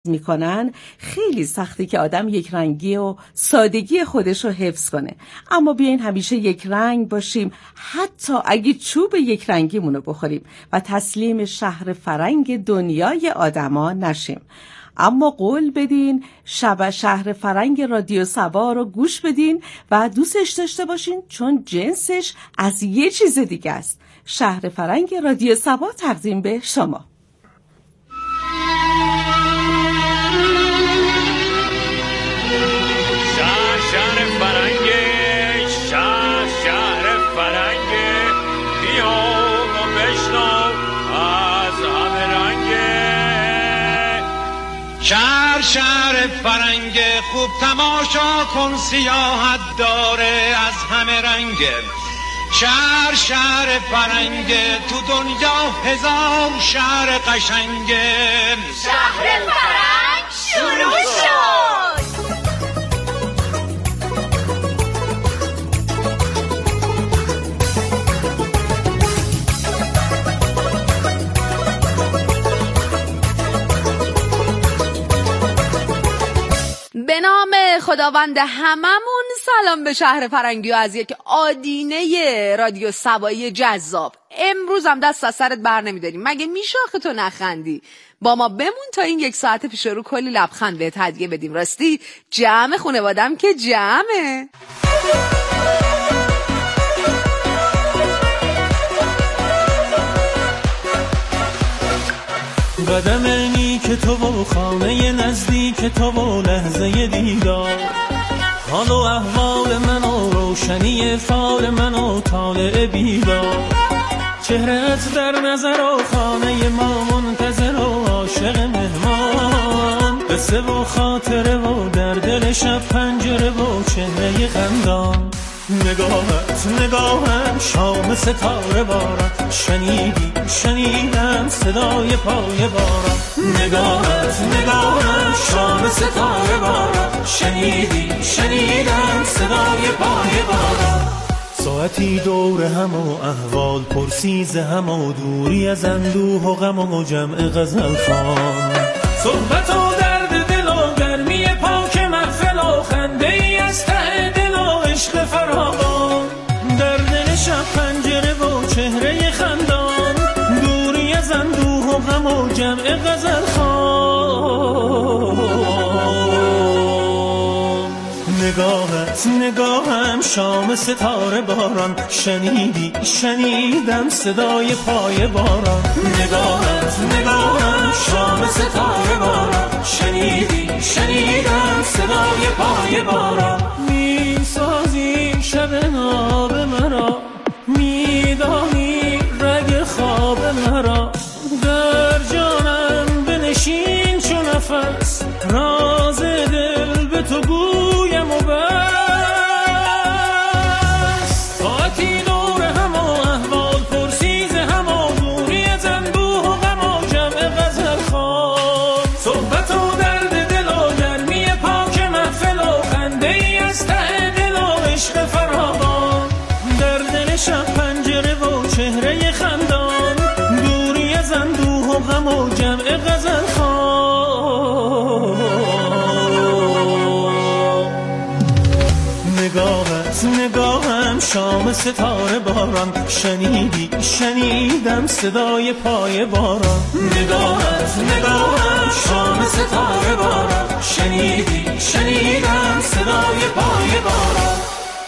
میکنن خیلی سخته که آدم یک رنگی و سادگی خودش رو حفظ کنه. اما بیاین همیشه یک رنگ باشیم، حتی اگه چوب یک رنگیمونو بخوریم و تسلیم شهر فرنگ دنیای آدما نشیم. اما قول بدین شهر فرنگ رادیو سبا رو گوش بدین و دوستش داشته باشین، چون جنسش از یه چیز دیگه است. شهر فرنگ رادیو سبا تقدیم به شما. شهر فرنگ، شهر فرنگ، بیا و بشنو از همه رنگ. شهر فرنگ، خوب تماشا کن، سیاحت داره از همه رنگ. شهر فرنگ، تو دنیا هزار شهر قشنگه. شهر فرنگ شروع شد. به نام خداوند هممون سلام به شهر فرنگی و از یک آدینه رادیو سبایی جذاب. امروز هم دست از سرت بر نمیداریم، مگه میشه آخه تو نخندی؟ با ما بمون تا این یک ساعت پیش رو کلی لبخند بهت هدیه بدیم. راستی جمع خانواده‌ام که جمعه. قدم نیک تو و خانه نزدیک تو و لحظه دیدار، حال و احوال من و روشنی فال من و طالع بیدار. چهره‌ات در نظر و خانه ما منتظر و عاشق مهمان، قصه و خاطره و در دل شب پنجره و چهره خندان. نگاهم شام ستاره باران، شنیدم صدای پای باران. نگاهم شام ستاره باران، شنیدم صدای پای باران. ساعتی دور هم و احوال پرسی ز هم و دوری از اندوه و غم و جمع غزل خوان. صحبت و درد دل و گرمی پاک محفل و خنده ای از ته دل و عشق فراوان. در دل شب پنجره و چهره خندان، دوری از اندوه و غم و جمع غزل خوان. نگاهم شام ستاره باران، شنیدم صدای پای باران. نگاهم شام ستاره باران، شنیدم صدای پای باران. میسازی شب ناب مرا، میدانی رگ خواب مرا. در جانم بنشین چو نفس، راز دل به تو گویم و بس. ساعتی دور هم و احوال پرسیز هم و دوری از اندوه و غم و جمع غزل خوان. صحبت و درد دل و گرمی پاک محفل و خنده ای از ته دل و عشق فراوان. در دل شب پنجره و چهره خندان، دوری از اندوه و غم و جمع غزل خوان. نگاهم شام ستاره باران، شنیدم صدای پای باران. نگاهم شام ستاره باران، شنیدم صدای پای باران.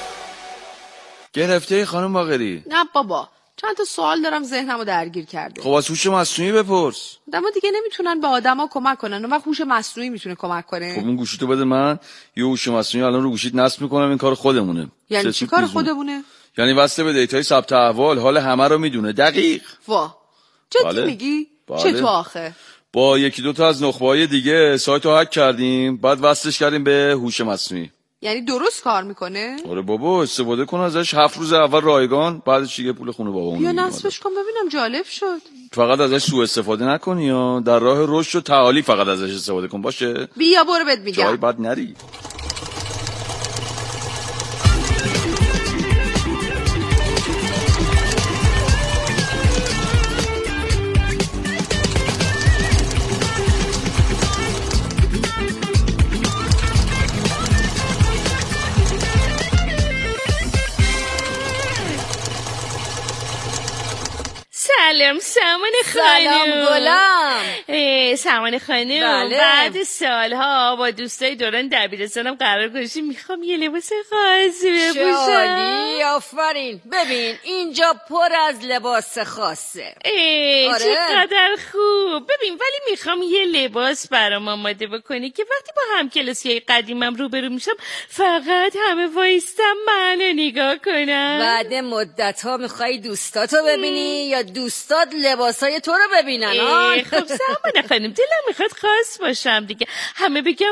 گرفته خانم باقری؟ نه بابا، چند تا سوال دارم ذهنمو درگیر کرده. خب از هوش مصنوعی بپرس. آدما دیگه نمیتونن به آدما کمک کنن، اون وقت هوش مصنوعی میتونه کمک کنه. خب اون گوشیتو بده من، یه هوش مصنوعی الان رو گوشیت نصب میکنم. این کار خودمونه. یعنی چی کار خودمونه؟ یعنی وصله به دیتای ثبت احوال، حال همه رو میدونه دقیق. وا جدی بله. میگی؟ بله. چطور آخه؟ با یکی دو تا از نخبه‌های دیگه سایتو هک کردیم، بعد وصلش کردیم به هوش مصنوعی. یعنی درست کار میکنه؟ آره بابا، استفاده کن ازش. 7 روز اول رایگان، بعدش دیگه پول خونه بابامون. یا نصبش کن ببینم، جالب شد. فقط ازش سوء استفاده نکنی یا در راه رشد و تعالی فقط ازش استفاده کن، باشه؟ بیا برو بهت میگم. جایی بد نری. سلام سامان خانم. سلام گلم. سامان خانم، بله. بعد سالها با دوستای دوران دبیرستانم قرار گذاشتیم میخوام یه لباس خاصی بپوشم. شالی آفرین. ببین اینجا پر از لباس خاصه. آره. چقدر خوب. ببین ولی میخوام یه لباس برام آماده بکنی که وقتی با همکلاسیای قدیمم روبرو میشم فقط همه وایستم منو نگاه کنم. بعد مدت ها میخوای دوستاتو ببینی یا دوستات لباسای تو رو ببینن؟ خب سامان خانم دلم میخواد خاص باشم دیگه، همه بگم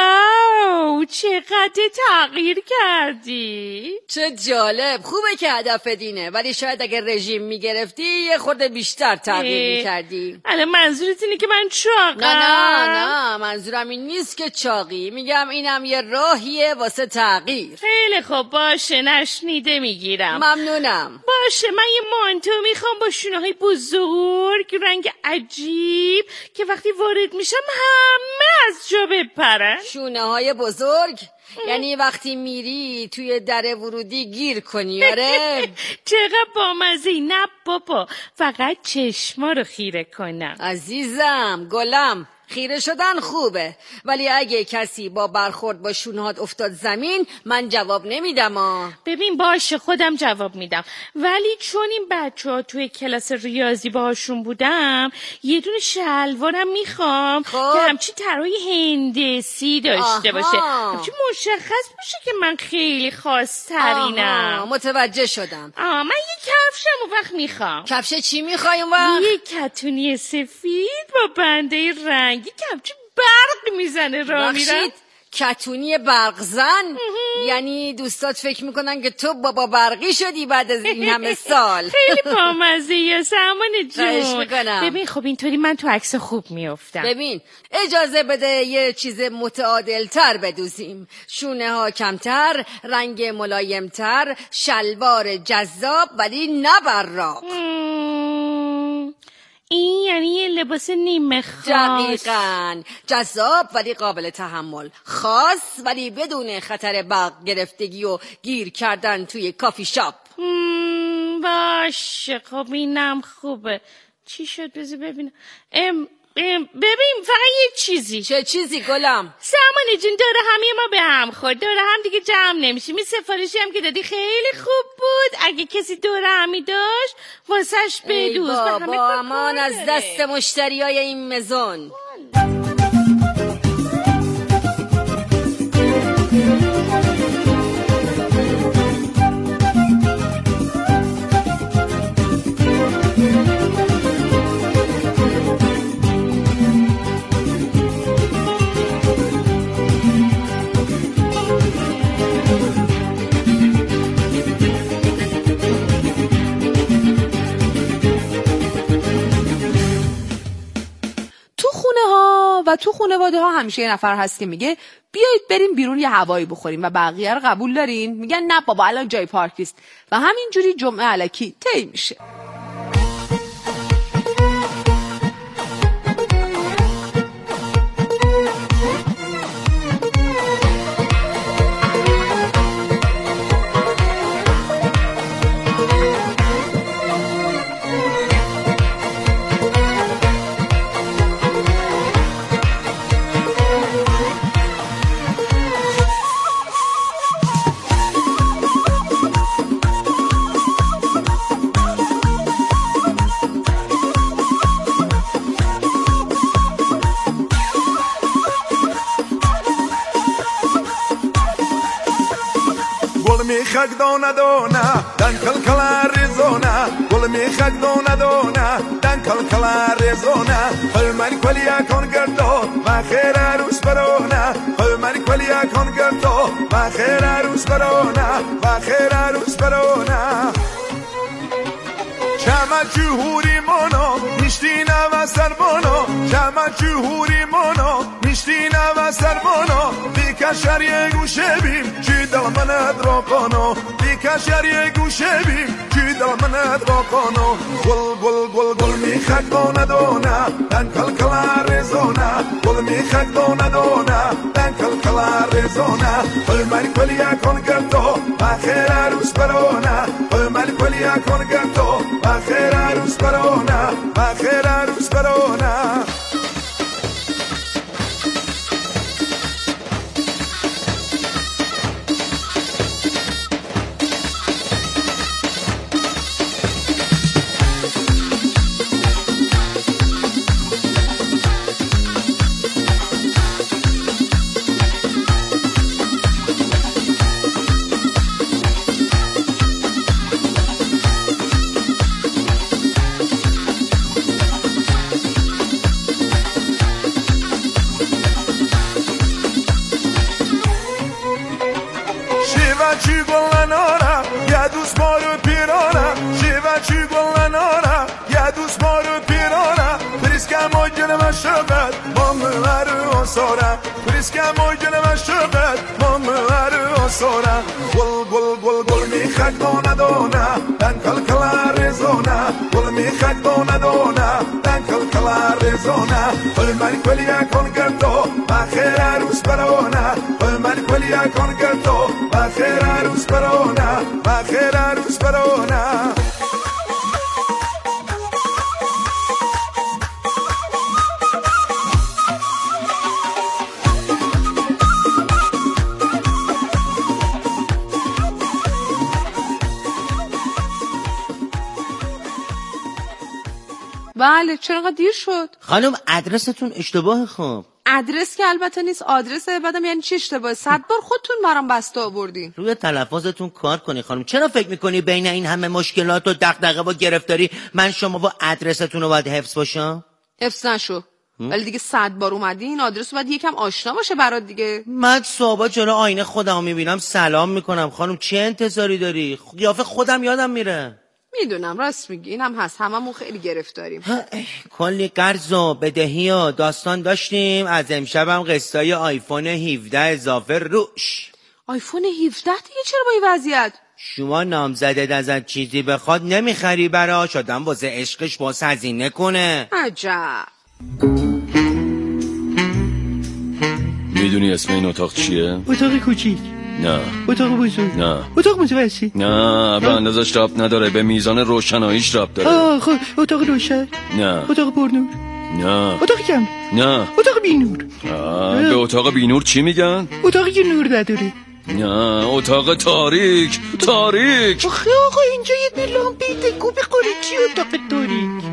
واو چقدر تغییر کردی. چه جالب. خوبه که هدف دینه، ولی شاید اگر رژیم میگرفتی یه خورده بیشتر تغییر میکردی. الان منظورت اینه که من چاقم؟ نه منظورم این نیست که چاقی، میگم اینم یه راهیه واسه تغییر. خیلی خب باشه نشنیده میگیرم. ممنونم. باشه من یه مانتو میخوام با شونه‌های بزرگ رنگ عجیب که وقتی وارد میشم همه از جا بپرن. شونه‌های بزرگ؟ یعنی وقتی میری توی در ورودی گیر کنی؟ آره. چقدر بامزه‌ای. نه بابا فقط چشما رو خیره کنم. عزیزم گلم، خیره شدن خوبه، ولی اگه کسی با برخورد با شونهات افتاد زمین من جواب نمیدم. ببین باشه خودم جواب میدم، ولی چون این بچه‌ها توی کلاس ریاضی باهاشون بودم یه دونه شلوارم میخوام که همچین طرای هندسی داشته باشه، همچین مشخص باشه که من خیلی خاص ترینم. متوجه شدم. من یه کفشم اون وقت میخوام. کفش چی میخوای اون وقت؟ یه کتونی سفید با بنده رنگی که همچین برق میزنه را میرم. کتونی برق زن؟ یعنی دوستات فکر میکنن که تو بابا برقی شدی بعد از این همه سال. خیلی بامزه یا سامان جون. ببین خب اینطوری من تو عکس خوب میافتم. ببین اجازه بده یه چیز متعادل تر بدوزیم. شونه ها کمتر، رنگ ملایم تر، شلوار جذاب ولی نه براق. این یعنی یه لباس نیمه خاص. دقیقاً. جذاب ولی قابل تحمل، خاص ولی بدون خطر برق گرفتگی و گیر کردن توی کافی شاپ. باشه خب اینم خوبه. چی شد بذار ببینم. ببین فقط یه چیزی. چه چیزی گلم؟ سامان جون داره همه ما به هم خورد، داره هم دیگه جمع نمیشیم. این سفارشی هم که دادی خیلی خوب بود، اگه کسی داره همی داشت واسش بدوز. ای بابا امان از دست مشتریای این مزون. و تو خانواده ها همیشه یه نفر هست که میگه بیایید بریم بیرون یه هوایی بخوریم و بقیه رو قبول دارین؟ میگن نه بابا الان جای پارک نیست و همینجوری جمعه الکی طی میشه. میخک دونه دونه دن کل کل ریزونه گل میخک دونه دونه دن کل کل ریزونه خل من کلیا کن گردو و خیر عروس برونه خل من کلیا کن گردو و خیر عروس برونه و خیر عروس برونه چما جوهوری منو میشتینه و سربونو چما جوهوری منو میشتینه و سربونو بیک بیکشر یه گوشه بیم چی دل منت را کانو بیکشر یه گوشه بیم چی دل منت را کانو گل گل گل گل میخک دونه دونه دن کل کلا رزونه گل میخک دونه دونه دن کل کلا رزونه گل مری کلیا کن گردو بخیر عروس برونه گل مری کلیا کن گردو بخیر عروس برونه بخیر عروس برونه گل گل گل گل میخک دونه دونه دن کل کلا رزونه گل میخک دونه دونه دن کل کلا رزونه گل مری کلیا کن گردو بخیر عروس برونه گل مری کلیا کن گردو بخیر عروس برونه بخیر عروس برونه بله چرا دیر شد؟ خانم ادرستون اشتباه خب. ادرس که البته نیست آدرسه. بعدم یعنی چی اشتباه؟ 100 بار خودتون برام بسته آوردین. روی تلفظتون کار کنی خانم. چرا فکر میکنی بین این همه مشکلات و دغدغه و گرفتاری من شما با ادرستون رو باید حفظ باشم؟ حفظ نشو. ولی دیگه 100 بار اومدی این آدرس رو باید یکم آشنا باشه برات دیگه. من صبح جلو آینه خودمو میبینم سلام میکنم. خانم چه انتظاری داری؟ قیافه خودم یادم میره. میدونم راست میگی اینم هست هممون خیلی گرفتاریم. کلی قرض و بدهی و داستان داشتیم. از امشبم قسطای آیفون 17 اضافه روش. آیفون 17 دیگه چرا با این وضعیت؟ شما نامزدت ازت چیزی بخواد نمیخری براش آدم واسه عشقش باز هزینه کنه. عجب. میدونی اسم این اتاق چیه؟ اتاق کوچیک. نه. اتاق بزرگ. نه. اتاق متوسط. نه به اندازش ربط نداره به میزان روشناییش ربط داره. خب اتاق روشن. نه. اتاق پرنور. نه. اتاق کم. نه. اتاق بینور. به اتاق بینور چی میگن؟ اتاقی که نور نداره. نه اتاق تاریک. تاریک. آخه آقا اینجا یه لامپی دکو بخوری چی اتاق تاریک؟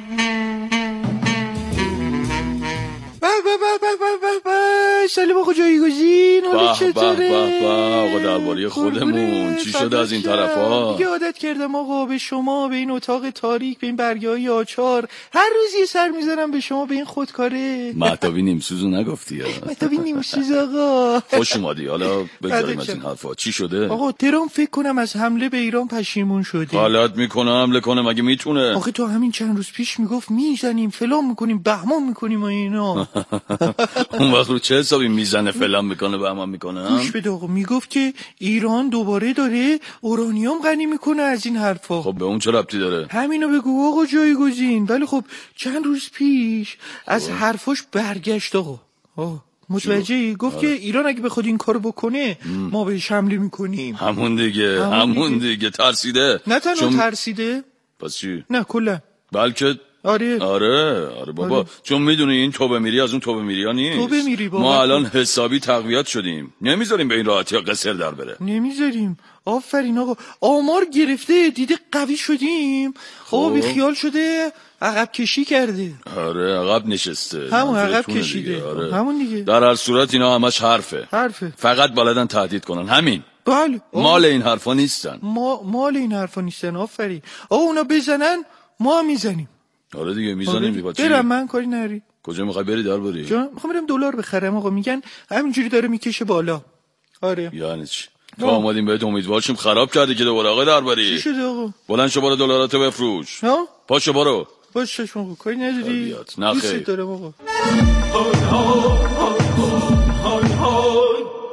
سلام آقا جایگزین حالا چطوره؟ آقا درباره خودمون چی شده از این طرفا؟ دیگه عادت کردم آقا به شما به این اتاق تاریک به این برگه‌های آچار هر روز یه سر میذارم به شما به این خودکاره. مهتابی نیمسوزو نگفتی؟ مهتابی نیمسوز آقا خوش اومدی. حالا بگذاریم از این حرفا. چی شده؟ آقا ترامپ فکر کنم از حمله به ایران پشیمون شده. غلط میکنه حمله کنه مگه میتونه؟ آخه تو همین چند روز پیش میگفت میزنیم فلان میکنیم بهمان میکنیم و اینا. اون وقت رو چه حسابی میزنه فلان میکنه بهمان میکنه؟ گوش بده آقا میگفت که ایران دوباره داره اورانیوم غنی میکنه از این حرفا. خب به اون چه ربطی داره؟ همینو بگو آقا جایگزین. ولی خب چند روز پیش از حرفاش برگشت آقا. متوجهی؟ گفت که ایران اگه بخواد این کارو بکنه ما بهش حمله میکنیم. همون دیگه ترسیده. نه تنها ترسیده. پس چی؟ نه کلا بلکه آره بابا آره. چون میدونی این توبه میری از اون توبه میریا نیست. توبه میری بابا. ما الان حسابی تقویت شدیم. نمیذاریم به این راحتی ها قصر در بره. نمیذاریم. آفرین آقا. آمار گرفته دیده قوی شدیم. خب بی خیال شده عقب کشی کرده. آره عقب نشسته. همون عقب کشیده. آره. همون دیگه. در هر صورت اینا همش حرفه. فقط بلدن تهدید کنن. همین. بله. مال این حرفا نیستن. مال این حرفا نیستن. آفرین. آقا اونا بزنن ما میزنیم. آره دیگه میزنیم دیگه. برم من کاری نری. کجا میخوای بری درباری؟ میخوام برم دلار بخرم آقا. میگن همینجوری داره میکشه بالا. آره. یعنی چی؟ تو اومدیم بهت امیدوار شیم خراب کردی که دوباره آقا درباری. چی شده آقا؟ بلند شو برو دلاراتو بفروش. پاشو برو. باشه آقا کاری نداری. نه دوست دارم آقا.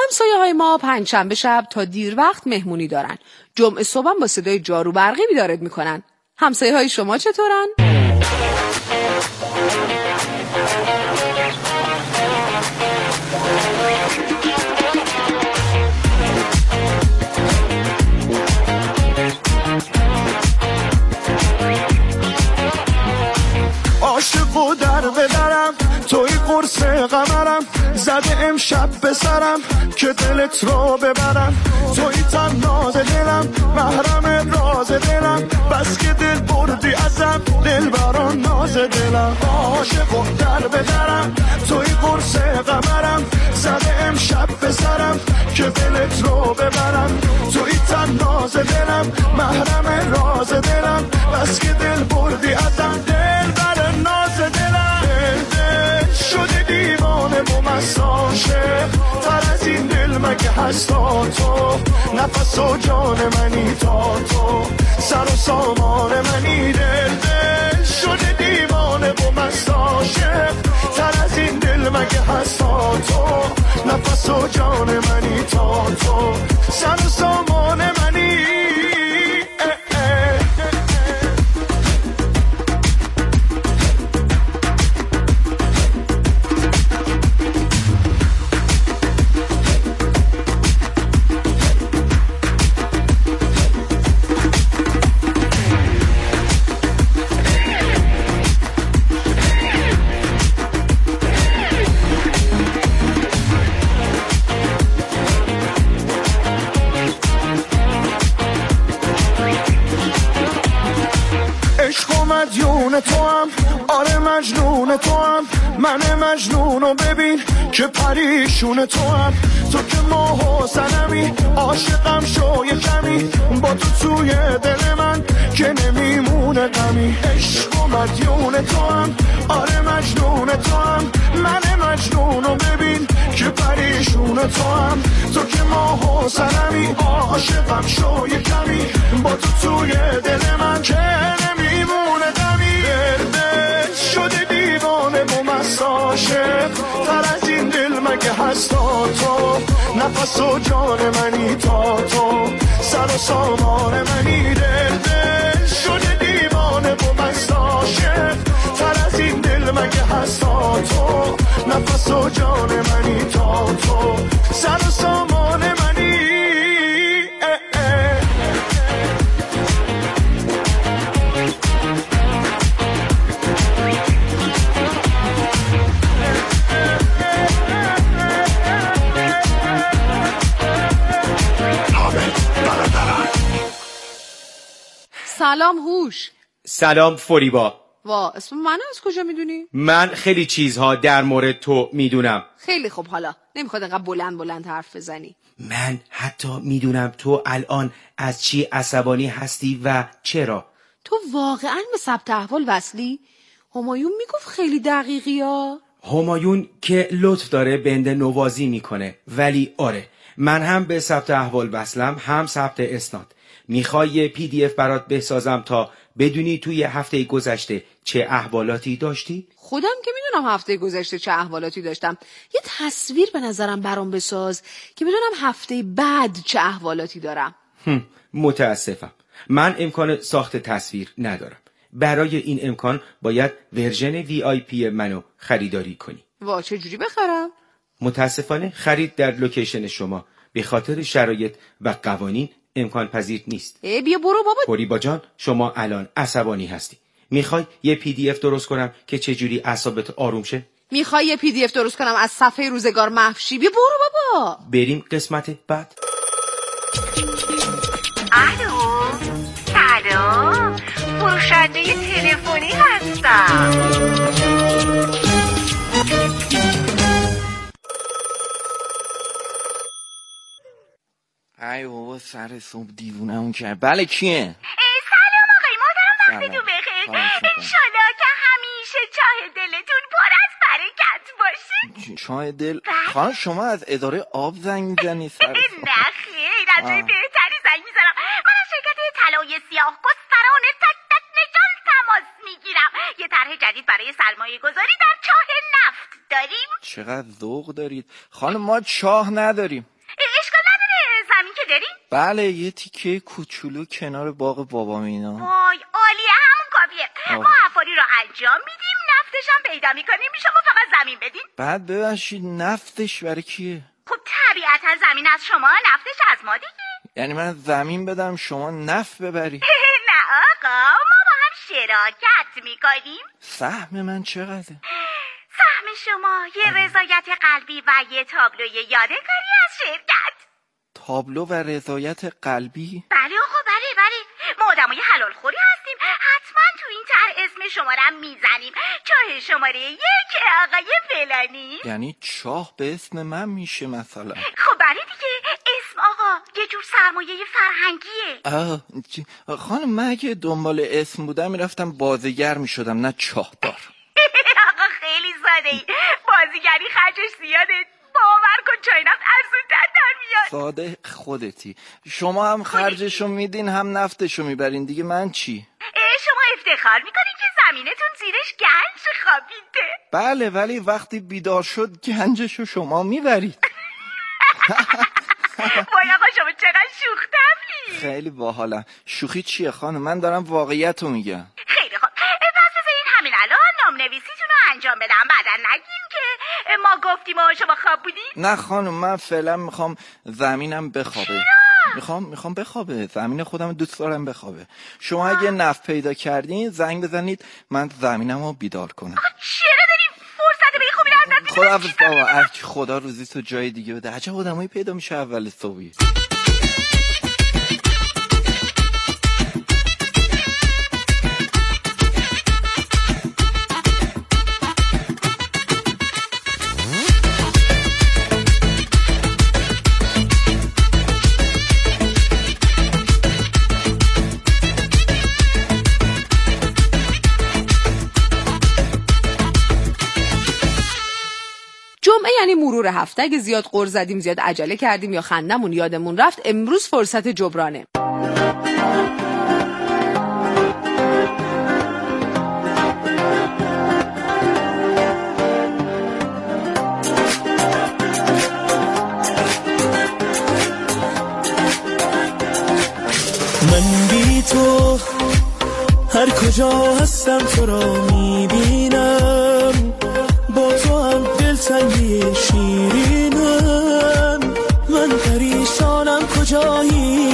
همسایه‌های ما پنجشنبه شب تا دیر وقت مهمونی دارن. جمعه صبح با صدای جارو برقی بیدارت میکنن. همسایه‌های شما چطورن؟ عاشق و در بدرم توی قرص قمرم زده امشب به سرم که دلت رو ببرم توی تناز دلم محرم راز دلم بس که دل بردی ازم دل بران ناز دلم عاشق و در بدرم توی قرص قمرم زده امشب به سرم که دلت رو ببرم توی تناز دلم محرم راز دلم بس که دل بردی ازم دل بران ناز دلم دل شده دیوانه و مساشه تر از این دل مگه هستا تو نفس و جان منی تا تو سر و سامان منی دل شده دیوانه و مساشه تر از این دل مگه هستا تو نفس و جان منی تا تو سر و سامان منی مدیون تو هم آره مجنون تو هم من مجنونو ببین که پریشون تو هم تو که ماه و سنمی عاشقم شو یه کمی با تو توی دل من که نمیمونه غمی عشق و مدیون تو هم آره مجنون تو هم من مجنونو ببین که پریشون تو هم تو که ماه و سنمی عاشقم شو یه کمی با تو توی دل من که نمیمونه غمی دل شده دیوانه و مساشه تر از این دل مگه هستا تو نفس و جان منی تا تو سر و سامان منی دل شده دیوانه و مساشه تر از این دل مگه هستا تو نفس و جان منی تا تو سر و سامان منی سلام هوش. سلام فریبا. وا اسم من از کجا میدونی؟ من خیلی چیزها در مورد تو میدونم. خیلی خوب، حالا نمیخواد انقدر بلند حرف بزنی. من حتی میدونم تو الان از چی عصبانی هستی و چرا. تو واقعا به ثبت احوال وصلی؟ همایون میگفت خیلی دقیقی ها. همایون که لطف داره بنده نوازی میکنه، ولی آره من هم به ثبت احوال وصلم هم ثبت اسناد. میخوای یه PDF برات بسازم تا بدونی توی هفته گذشته چه احوالاتی داشتی؟ خودم که میدونم هفته گذشته چه احوالاتی داشتم. یه تصویر به نظرم برام بساز که بدونم هفته بعد چه احوالاتی دارم. متاسفم، من امکان ساخت تصویر ندارم. برای این امکان باید ورژن VIP منو خریداری کنی. وا چجوری بخرم؟ متاسفانه خرید در لوکیشن شما به خاطر شرایط و قوانین امکان پذیر نیست. بیا برو بابا. فریبا جان، شما الان عصبانی هستی. میخوای یه PDF درست کنم که چجوری اعصابت آروم شه؟ میخوای یه PDF درست کنم از صفحه روزگار محوشی؟ بیا برو بابا. بریم قسمت بعد. الو سلام، فروشنده تلفنی هستم. ای بابا سر صبح دیوونمون کرد. بله کیه؟ سلام آقای مادرم، وقتتون بخیر. انشالله که همیشه چاه دلتون پر از برکت باشه. چاه دل؟ خانم شما از اداره آب زنگ میزنی سر صبح؟ نه خیر، از جای بهتری زنگ میزنم. من از شرکت طلای سیاه گستران تک تک نجان تماس میگیرم. یه طرح جدید برای سرمایه گذاری در چاه نفت داریم. چقدر ذوق دارید خانم. ما چاه نداریم. بله یه تیکه کوچولو کنار باغ بابام اینا. وای عالیه، همون کافیه. ما حفاری رو انجام میدیم، نفتش هم پیدا میکنیم، شما فقط زمین بدین. بعد ببخشید نفتش برای کیه؟ خب طبیعتا زمین از شما، نفتش از ما دیگه. یعنی من زمین بدم شما نفت ببری؟ نه آقا، ما با هم شراکت میکنیم. سهم من چقدره؟ سهم شما یه رضایت قلبی و یه تابلوی یادگاری از شرکت. تابلو و رضایت قلبی؟ بله آقا، بله ما آدمای حلال خوری هستیم، حتما تو این طرح اسم شما رو میزنیم. چاه شماره 1 آقای فلانی. یعنی چاه به اسم من میشه مثلا؟ خب بله دیگه، اسم آقا یه جور سرمایه فرهنگیه. خانم من اگه دنبال اسم بودم میرفتم بازیگر میشدم نه چاهدار. آقا خیلی ساده ای، بازیگری خرجش زیاده، باور کن چای نفت ارزون‌تر در میاد. ساده خودتی، شما هم خرجشو میدین هم نفتشو میبرین، دیگه من چی؟ شما افتخار میکنین که زمینتون زیرش گنج خوابیده. بله ولی وقتی بیدار شد گنجشو شما میبرید. وای آقا شما چقدر شوخ طبعی. خیلی باحالم. شوخی چیه خانم؟ من دارم واقعیتو میگم. خیلی خوب، پس بذارین همین الان نام‌نویسیتون رو انجام بدم، بعدا نگین که ما گفتیم و شما خواب بودین. نه خانم من فعلا میخوام زمینم بخوابه. میخوام بخوابه، زمین خودم دوست دارم بخوابه. شما اگه نفت پیدا کردین زنگ بزنید من زمینم رو بیدار کنم. چرا داریم فرصت به خوبی رو از دست خداحافظ بابا. خدا روزی تو جای دیگه بده. عجب آدمایی پیدا میشه اول صبحی. جمعه یعنی مرور هفته. اگه زیاد غر زدیم، زیاد عجله کردیم یا خندمون یادمون رفت، امروز فرصت جبرانه. من بی تو هر کجا هستم تو را میبینم، با تو هم دلتنگی شیرینم. من پریشانم کجایی،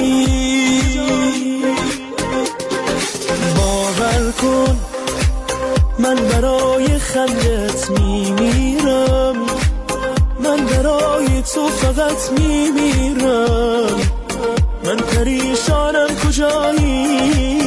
باور کن من برای خندت میمیرم، من برای تو فقط میمیرم. من پریشانم کجایی،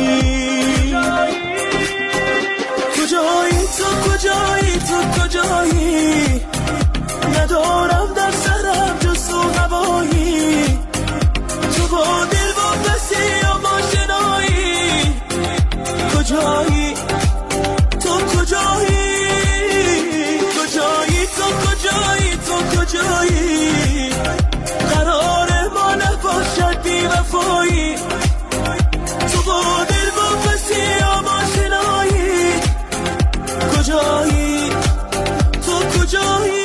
کجایی تو، کجایی تو، کجایی؟ ندارم در سرم جز تو هوایی، تو با دل واپسی یا ماشنایی. کجایی تو، کجایی؟ کجایی تو، کجایی تو، کجایی؟ قرار ما نباشد بی وفایی، تو با دل واپسی یا ماشنایی. کجایی تو، کجایی؟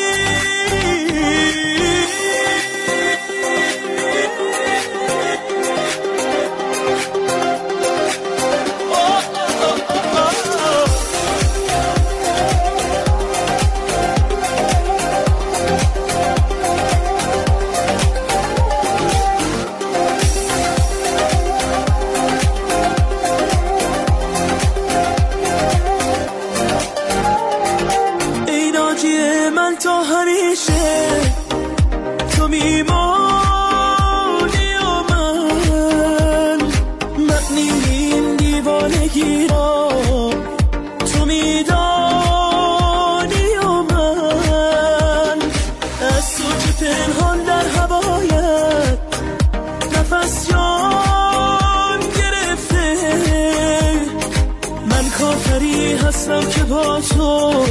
هستم که با تو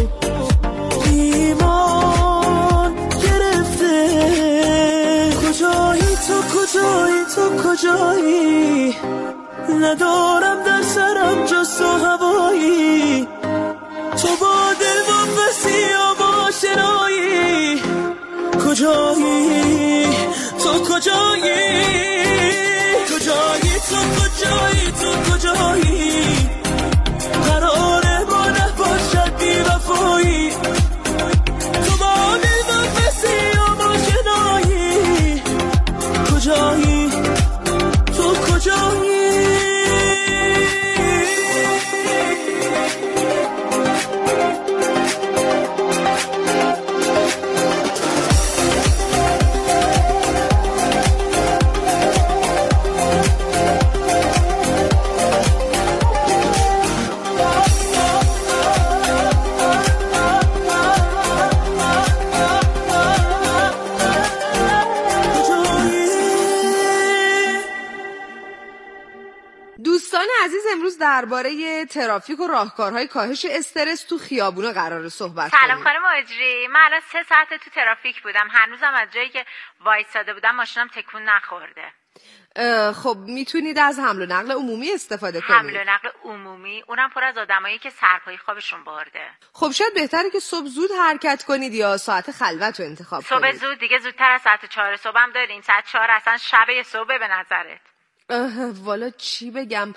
ایمان گرفته. کجایی تو، کجایی تو، کجایی؟ ندارم در سرم جز تو هوایی، تو با دل واپسی یا با شنایی. کجایی تو، کجایی؟ تو کجایی قراره ما نباشد بی وفایی تو با نفسی و ما شنایی کجایی تو کجایی امروز درباره ترافیک و راهکارهای کاهش استرس تو خیابونا قراره صحبت کنیم. سلام خانم اجری، من الان 3 ساعته تو ترافیک بودم، هنوزم از جایی که وایساده بودم ماشینم تکون نخورده. خب میتونید از حمل و نقل عمومی استفاده کنید. حمل و نقل عمومی، اونم پر از آدمایی که سرپایی خوابشون برده. خب شاید بهتره که صبح زود حرکت کنید یا ساعت خلوت رو انتخاب کنید. صبح زود دیگه زودتر از ساعت 4 صبح هم داریم. ساعت 4 اصلا شب صبح به نظرت. والا چی بگم،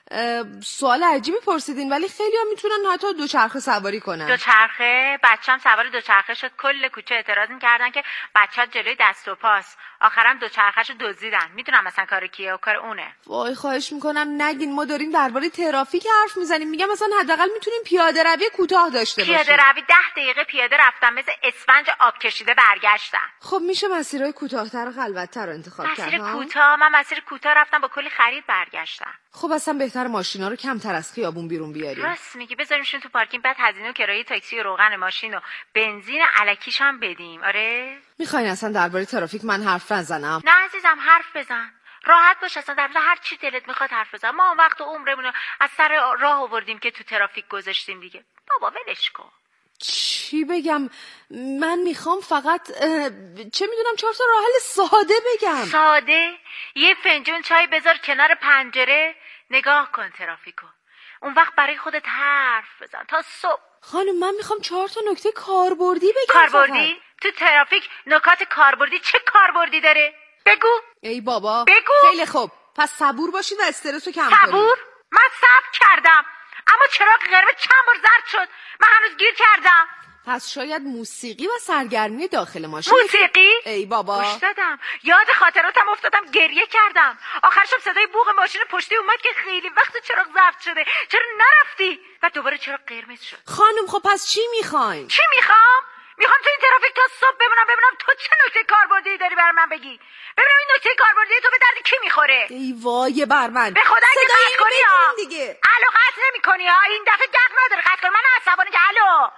سوال عجیبی پرسیدین، ولی خیلی هم میتونن حتی دوچرخه سواری کنن. دوچرخه؟ بچه‌م سوار دوچرخه شد، کل کوچه اعتراض می‌کردن که بچه‌ت جلوی دست و پاست. آخرام دوچرخه‌شو دزدیدن. میدونم مثلا کار کیه و کار اونه. وای خواهش میکنم نگین، ما داریم درباره ترافیک حرف میزنیم. میگم مثلا حداقل میتونیم پیاده روی کوتاه داشته باشیم. پیاده روی 10 دقیقه پیاده رفتم، مثل اسفنج آب کشیده برگشتم. خب میشه مسیرهای کوتاه‌تر و خلوت‌تر رو انتخاب کرد. مسیر کوتاه؟ من مسیر کوتاه رفتم، با کلی خرید برگشتم. خب اصلا بهتر ماشینا رو کمتر از خیابون بیرون بیاریم. راست میگی، بذاریمشون تو پارکینگ، بعد هزینه و کرایه تاکسی و روغن ماشین و بنزین الکیش هم بدیم. آره میخواین اصلا درباره ترافیک من حرف نزنم؟ نه عزیزم، حرف بزن، راحت باش، اصلا در هر چی دلت میخواد حرف بزن. ما اون وقت عمرمون از سر راه آوردیم که تو ترافیک گذاشتیم دیگه. بابا ولش کن. چی بگم، من میخوام فقط چه میدونم 4 تا راه حل ساده بگم. ساده؟ یه فنجون چای بذار کنار پنجره، نگاه کن ترافیکو، اون وقت برای خودت حرف بزن تا صبح. خانم من میخوام 4 تا نکته کاربردی بگم. کاربردی؟ فقط. تو ترافیک نکات کاربردی چه کاربردی داره؟ بگو. ای بابا بگو. خیلی خوب، پس صبور باشید و استرس رو کم کنید. صبور؟ من صبر کردم، اما چراغ قرمز چند بار زرد شد، من هنوز گیر کردم. پس شاید موسیقی و سرگرمی داخل ماشین. موسیقی؟ ای بابا گوش دادم، یاد خاطراتم افتادم، گریه کردم. آخرشم صدای بوق ماشین پشتی اومد که خیلی وقت چراغ زرد شده، چرا نرفتی؟ و دوباره چراغ قرمز شد. خانم خب پس چی میخواین؟ چی میخوام؟ میخوام تو این ترافیک تا صبح ببینم تو چه نکته کاربردی داری برای من بگی. ببینم این نکته کاربردی تو به درد کی میخوره. ای وای بر من، به خدا اگه قطع کنی ها دیگه. الو قطع نمی‌کنی ها، این دفعه دق نداره قطع کن. من عصبانی که الو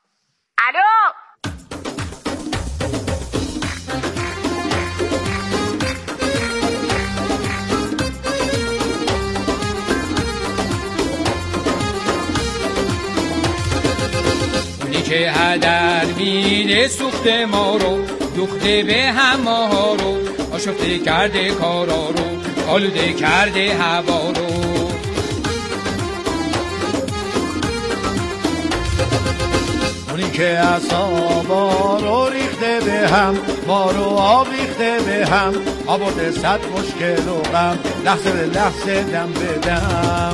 اونی که هدر مینه سوخته ما رو، دوخته به هم ماها رو، آشفته کرده کارا رو، آلوده کرده هوا رو. اونی که اعصابا رو ریخته به هم، ما رو آب ریخته به هم، آورده 100 مشکل و غم، لحظه به لحظه دم به دم.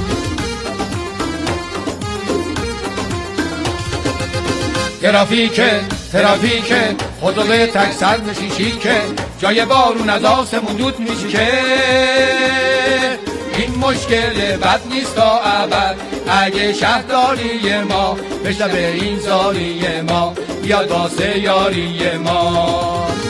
ترافیک خودو به تک سر بشین شیکه، جای بارون از آسمون دود میشه. این مشکل بد نیست تا ابد، اگه شهرداری ما بشنوه این زاری ما، بیاد واسه یاری ما.